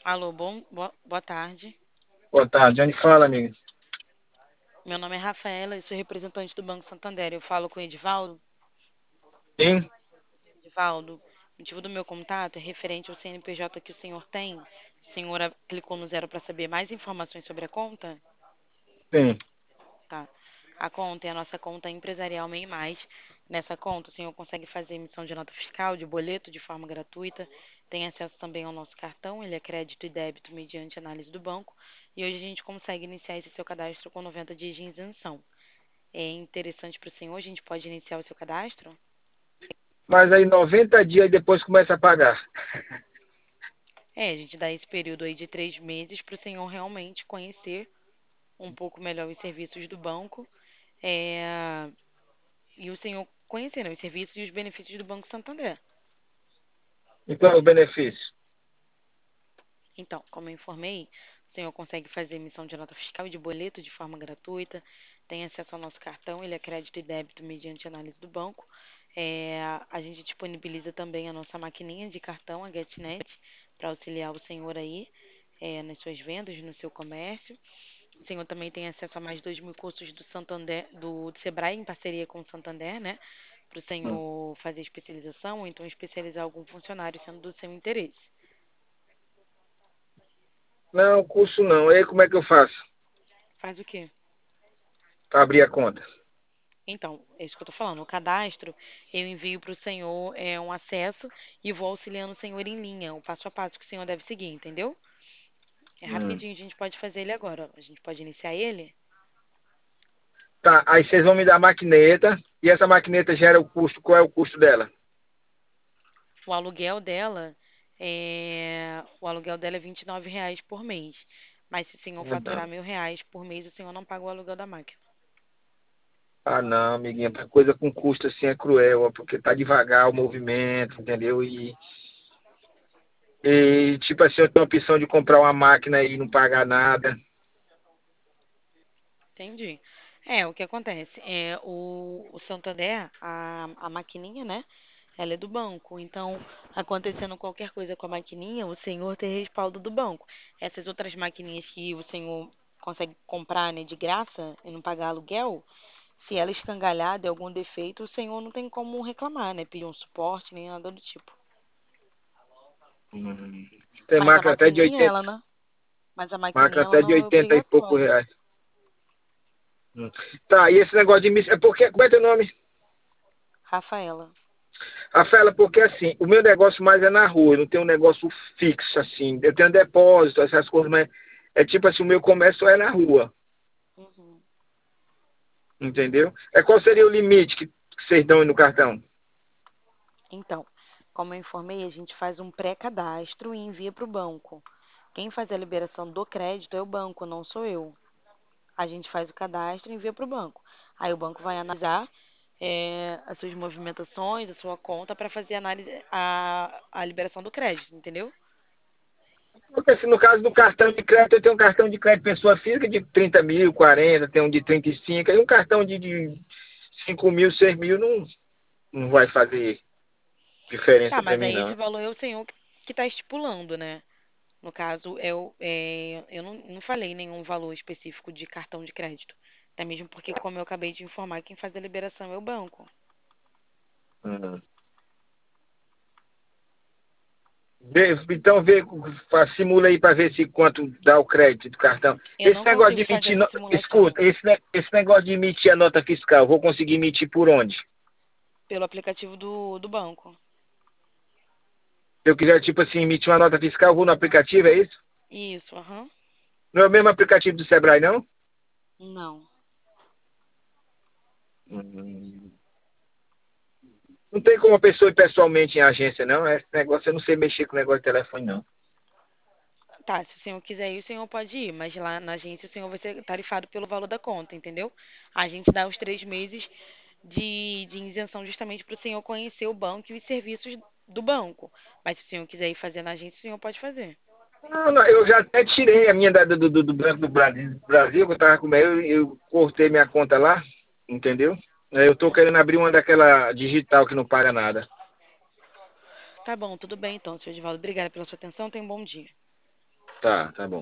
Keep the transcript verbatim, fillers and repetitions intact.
Alô, bom, boa, boa tarde. Boa tarde. Onde fala, amigo? Meu nome é Rafaela e sou representante do Banco Santander. Eu falo com o Edivaldo. Sim, Edivaldo, o motivo do meu contato é referente ao C N P J que o senhor tem. O senhor a- clicou no zero para saber mais informações sobre a conta? sim. Tá. A conta é a nossa conta empresarial MEI Mais. Nessa conta, o senhor consegue fazer emissão de nota fiscal, de boleto de forma gratuita. Tem acesso também ao nosso cartão, ele é crédito e débito mediante análise do banco. E hoje a gente consegue iniciar esse seu cadastro com noventa dias de isenção. É interessante para o senhor, a gente pode iniciar o seu cadastro? Mas aí noventa dias e depois começa a pagar. É, a gente dá esse período aí de três meses para o senhor realmente conhecer um pouco melhor os serviços do banco, é, e o senhor conhecer, né, os serviços e os benefícios do Banco Santander. E qual é o benefício? Então, como eu informei, o senhor consegue fazer emissão de nota fiscal e de boleto de forma gratuita, tem acesso ao nosso cartão, ele é crédito e débito mediante análise do banco. É, a gente disponibiliza também a nossa maquininha de cartão, a GetNet, para auxiliar o senhor aí é, nas suas vendas, no seu comércio. O senhor também tem acesso a mais de dois mil cursos do Santander, do, do Sebrae, em parceria com o Santander, né? Para o Hum. senhor fazer especialização ou então especializar algum funcionário, sendo do seu interesse. Não, curso não. Aí como é que eu faço Faz o quê? para abrir a conta? Então, é isso que eu estou falando. O cadastro, eu envio para o senhor é, um acesso e vou auxiliando o senhor em linha, o passo a passo que o senhor deve seguir, entendeu? É Hum. rapidinho, a gente pode fazer ele agora. A gente pode iniciar ele? Tá, aí vocês vão me dar a maquineta e essa maquineta gera o custo. Qual é o custo dela? O aluguel dela é, o aluguel dela é vinte e nove reais por mês. Mas se o senhor Ah, faturar não. mil reais por mês, o senhor não paga o aluguel da máquina. Ah, não, amiguinha. Pra coisa com custo assim é cruel, ó, porque tá devagar o movimento, entendeu? E, e tipo assim, eu tenho a opção de comprar uma máquina e não pagar nada. Entendi. É, o que acontece? É, o, o Santander, a, a maquininha, né? Ela é do banco. Então, acontecendo qualquer coisa com a maquininha, o senhor tem respaldo do banco. Essas outras maquininhas que o senhor consegue comprar, né, de graça e não pagar aluguel, se ela escangalhar, der algum defeito, o senhor não tem como reclamar, né? Pedir um suporte, nem nada do tipo. Hum. Tem Mas a máquina até de maquininha, oitenta, ela não, mas a máquina maquininha, ela até de não é oitenta e pouco obrigatória. reais. Hum. Tá, e esse negócio de missa, é porque, como é teu nome? Rafaela. Rafaela, porque assim, o meu negócio mais é na rua, eu não tenho um negócio fixo, assim. Eu tenho depósito, essas coisas, mas é tipo assim, o meu comércio é na rua, Uhum. entendeu? É qual seria o limite que, que vocês dão aí no cartão? Então, como eu informei, a gente faz um pré-cadastro e envia para o banco. Quem faz a liberação do crédito é o banco, não sou eu. A gente faz o cadastro e envia para o banco. Aí o banco vai analisar é, as suas movimentações, a sua conta, para fazer a análise, a, a liberação do crédito, entendeu? Porque se no caso do cartão de crédito, eu tenho um cartão de crédito pessoa física de trinta mil, quarenta, tem um de trinta e cinco, aí um cartão de, de cinco mil, seis mil não, não vai fazer Tá, diferença para mas mim, aí esse não. valor é o senhor que está estipulando, né? No caso, eu, é, eu não, não falei nenhum valor específico de cartão de crédito. Até mesmo porque, como eu acabei de informar, quem faz a liberação é o banco. Hum. Vê- então vê, fa- simula aí para ver se quanto dá o crédito do cartão. Eu Esse não negócio de consigo fazer emitir, essa no- simulação escuta, esse, ne- esse negócio de emitir a nota fiscal, vou conseguir emitir por onde? Se pelo aplicativo do, do banco. eu quiser, tipo assim, emitir uma nota fiscal, vou no aplicativo, é isso? Isso, aham. Não é o mesmo aplicativo do Sebrae, não? Não. Hum. Não tem como a pessoa ir pessoalmente em agência, não. Esse negócio, eu não sei mexer com o negócio de telefone, não. Tá, se o senhor quiser ir, o senhor pode ir, mas lá na agência o senhor vai ser tarifado pelo valor da conta, entendeu? A gente dá os três meses de, de isenção justamente para o senhor conhecer o banco e os serviços do banco. Mas se o senhor quiser ir fazer na agência, o senhor pode fazer. Não, não, eu já até tirei a minha da- do, do, do Banco do Brasil, Brasil, que eu tava com eu, eu cortei minha conta lá, entendeu? Aí eu tô querendo Uhum. abrir uma daquela digital que não paga nada. Tá bom, tudo bem então, senhor Edivaldo. Obrigada pela sua atenção. Tenha um bom dia. Tá, tá bom.